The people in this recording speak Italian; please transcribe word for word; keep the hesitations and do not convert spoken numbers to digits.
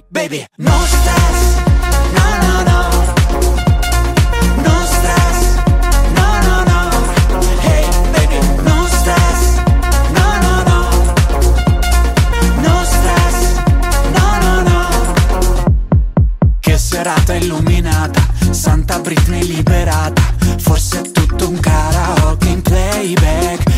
baby, no stress, no no no. No stress, no no no. Hey baby, no stress, no no no. No stress, no no no. Che serata illuminata, Santa Britney liberata. Forse è tutto un karaoke in playback.